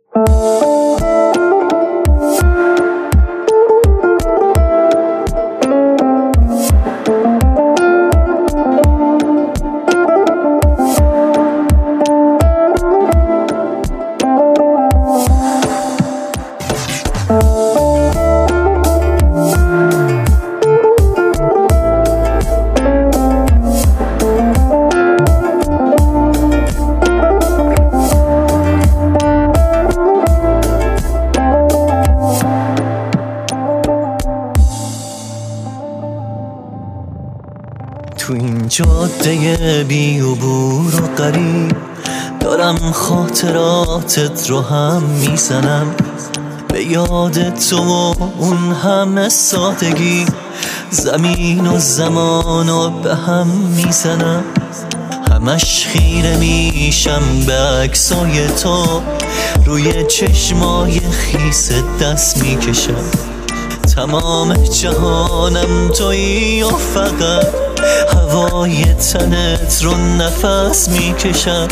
تو این جاده بی عبور و غریب دارم خاطراتت رو هم میزنم، به یاد تو و اون همه سادگی زمین و زمان رو به هم میزنم. همش خیره میشم به عکسای تو، روی چشمای خیس دست میکشم. تمام جهانم تویی و فقط هوای تنت رو نفس میکشم.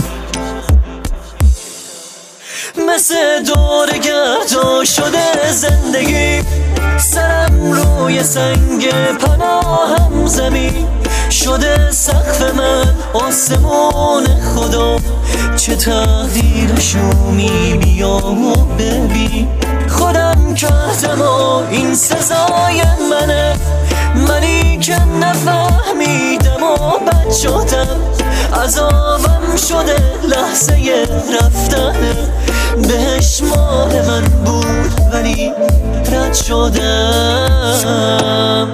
مثل دور گردو شده زندگی، سرم روی سنگ پناهم زمین شده. سقف من آسمون خدا، چه تقدیرشونی بیا و ببین. خودم کردم و این سزای منه، منی که نفهمیدم و بد شدم. عذابم شده لحظه رفتنه، بهش مال من بود ولی رد شدم.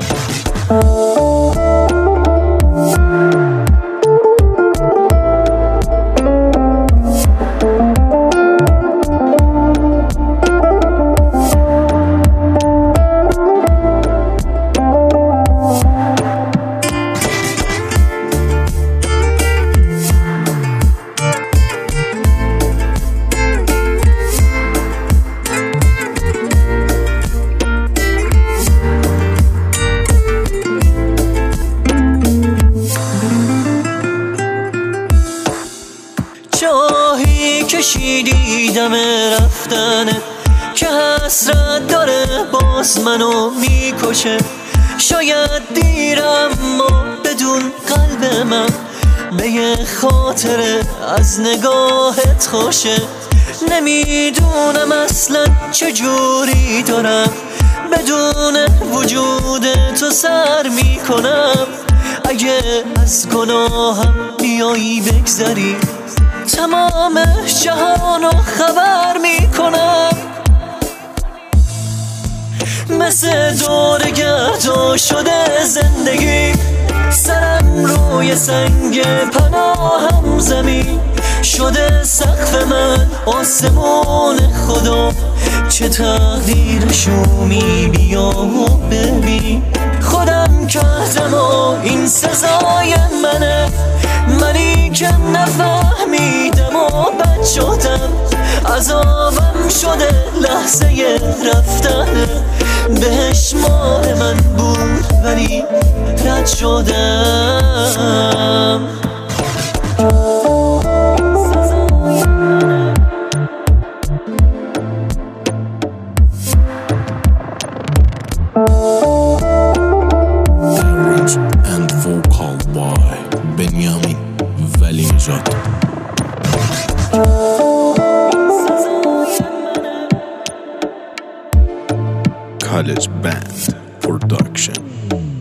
جاهی کشیدیدم رفتنه که حسرت داره باز منو میکشه. شاید دیرم و بدون قلب من به یه خاطره از نگاهت خوشه. نمیدونم اصلا چجوری دارم بدون وجود تو سر میکنم. اگه از گناهم بیایی بگذری، تمام جهانو خبر میکنم. مثل دور گردو شده زندگی، سرم روی سنگ پناهم زمین شده. سقف من آسمون خدا، چه تقدیرشونی بیا و ببین. خودم کردم و این سزای منه، منی که نفهمیدم و بد شدم. عذابم شده لحظه رفتنه، بهش مال من بود ولی رد شدم. Arrange and vocal by Benjamin Velinjad. College Band Production.